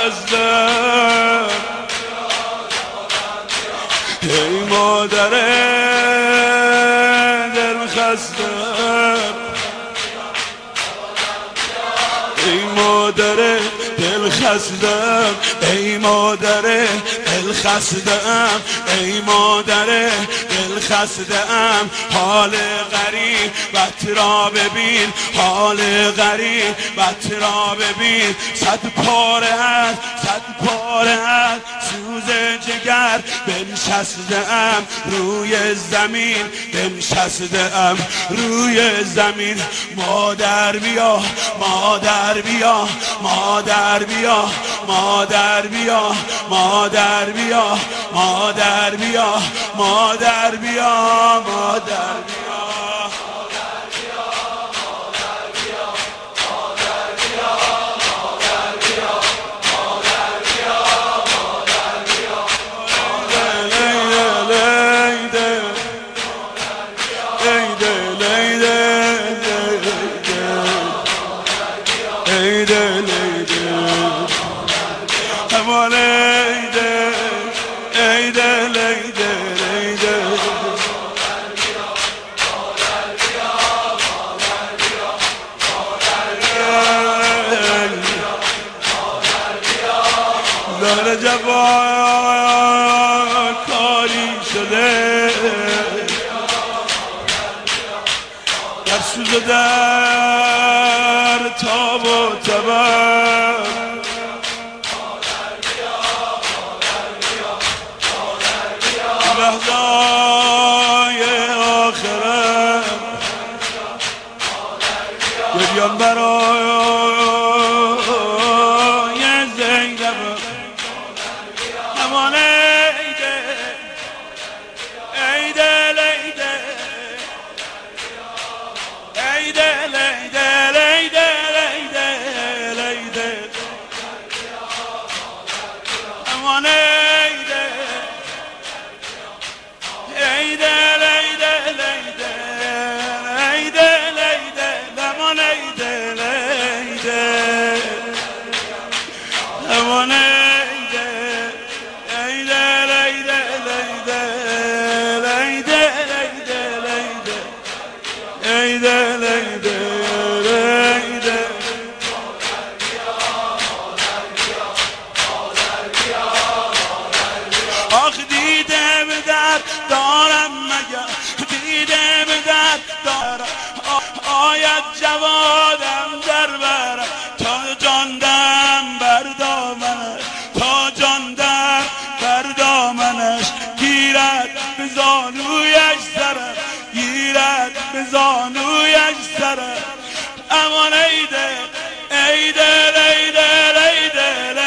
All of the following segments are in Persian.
خستم ای مادر دل خستم ای مادر دل خستم ای مادر دل خستم ای مادر دل خستم حال غریبت را ببین حال غریبت را ببین صد پاره است صد پاره است سوز جگر بنشستم روی زمین بنشستم روی زمین مادر بیا مادر بیا مادر بیا مادر بیا مادر بیا مادر بیا مادر بیا مادر بیا داره جوان کاری شده در سوز و در تاب و تبر لحظای آخرم گریان برای آخ دیده به درد دارم مگر دیده به درد دارم آید جوادم در برم تا جاندم بر دامنش تا جاندم بر دامنش گیرد به زانویش سرم گیرد به زانویش سرم امان ای دل ای دل ای دل ای دل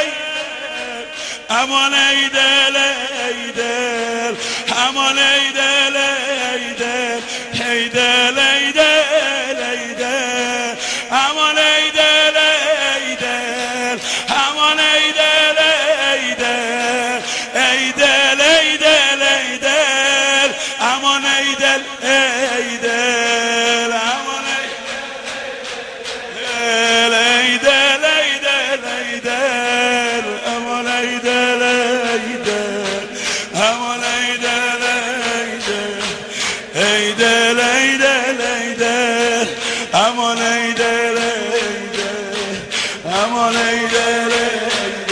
امان ای دل ای دل امان ای دل ای دل ای دل ای دل ای دل امان ای دل ای دل امان ای دل ای دل ای دل ای دل ای دل امان ای دل ای دل امان ای دل ای دل ای دل امان ای دل ای دل امان ای دل ای دل ای دل ای دل امان ای دل ای دل امان ای دل ای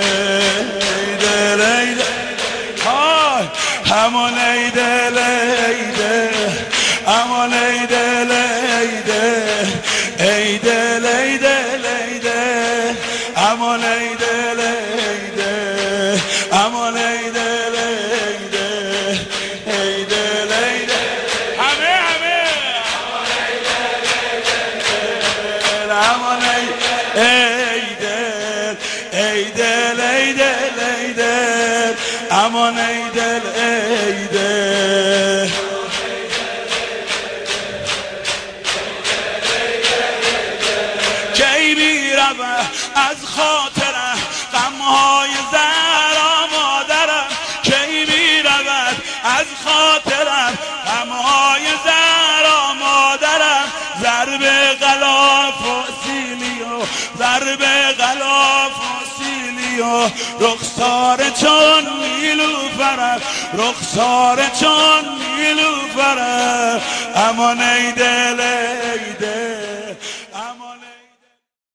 دل ای دل های امان ای دل ای دل امان ای دل ای دل ای دل ای دل ای دل امان ای دل ای دل امان ای دل ای دل ای دل ای دل همه همه امان ای دل ای دل ای دل ای دل امان ای دل ای دل کی میرم از خاطرم غمهای زهرا مادرم کی میرود از خاطرم غمهای زهرا مادرم ضرب غلاف و سیلی و ضرب غلاف و سیلی و رخسار چون نیلوفرم، رخسار چون نیلوفرم. امان ای دل